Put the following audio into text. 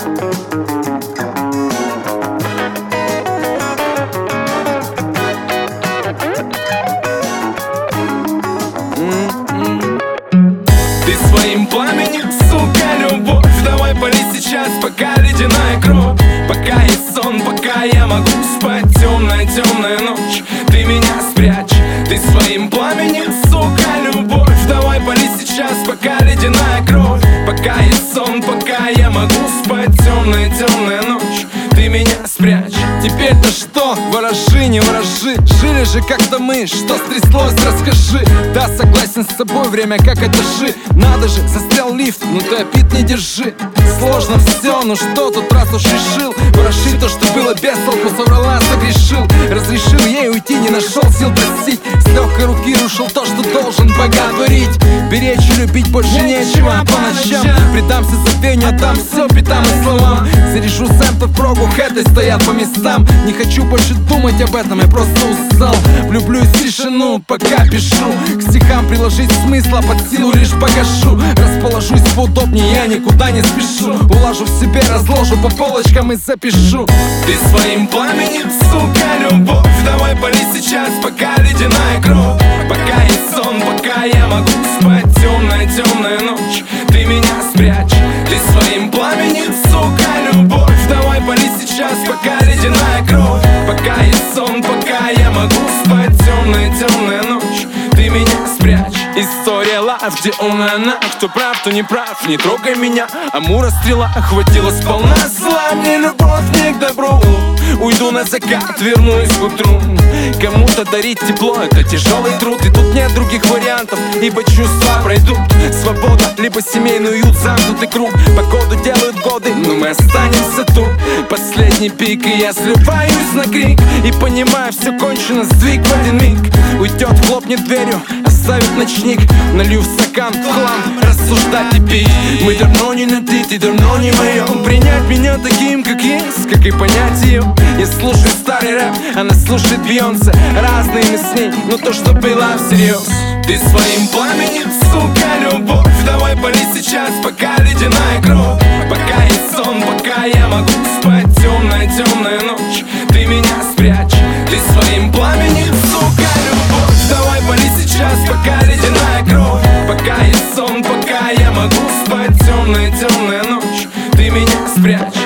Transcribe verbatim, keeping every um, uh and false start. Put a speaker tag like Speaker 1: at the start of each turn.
Speaker 1: Ты своим пламенем, сука, любовь. Давай пали сейчас, пока ледяная кровь. Пока есть сон, пока я могу спать. Темная, темная ночь, ты меня спрячь. Ты своим пламенем, сука, любовь. Давай пали сейчас, пока ледяная кровь. Пока есть сон, пока я могу спать. Темная, темная ночь, ты меня спрячь.
Speaker 2: Теперь-то что? Ворожи, не ворожи. Жили же как-то мы, что стряслось, расскажи. Да, согласен с собой, время как этажи. Надо же, застрял лифт, ну ты обид не держи. Сложно все, ну что тут, раз уж решил ворошить то, что было без толку, соврала, согрешил. Разрешил ей уйти, не нашел сил простить. С легкой руки рушил то, что должен боготворить. Беречь и любить больше нечего по ночам. Предамся забвению, отдам все битам и словам. Заряжу сэмпы в прогу, хэты стоят по местам. Не хочу больше думать об этом, я просто устал. Влюблюсь в тишину, пока пишу. К стихам приложить смысла под силу лишь погашу. Расположусь поудобнее, я никуда не спешу. Уложу в себе, разложу по полочкам и запишу.
Speaker 1: Ты своим пламенем, сука, любовь. Давай пали сейчас, пока ледяная кровь. Пока есть сон, пока я могу спать. Темная, темная ночь, ты меня спрячь. Ты своим пламенем, сука, любовь. Давай пали сейчас, пока ледяная кровь. Пока есть сон, пока я могу спать. Темная, темная ночь, ты меня спрячь. История лав, где он и она. Кто прав, кто не прав, не трогай меня. Амура стрела охватила сполна. Зла мне любовь не к добру. Уйду на закат, вернусь к утру. Кому-то дарить тепло, это тяжелый труд. И тут нет других вариантов, ибо чувства пройдут. Свобода, либо семейный уют, замкнутый круг. Погоду делают годы, но мы останемся тут. Последний пик, и я срываюсь на крик. И понимаю, все кончено, сдвиг в один миг. Уйдет, хлопнет дверью, оставит ночник. Налью в стакан в хлам, рассуждать и пить. Мы давно не на ты, ты давно не мое. Принять меня таким, как есть, как и понять ее. Я слушаю старый рэп, она слушает Бейонсе. Разные мы с ней, но то, что было всерьез. Ты своим пламенем, сука, любовь. Давай пали сейчас, пока ледяная кровь. Пока есть сон, пока я могу спать. Темная, темная ночь, ты меня спрячь. Ты своим пламенем, сука, любовь. Давай пали сейчас, пока ледяная кровь. Пока есть сон, пока я могу спать. Темная, темная ночь, ты меня спрячь.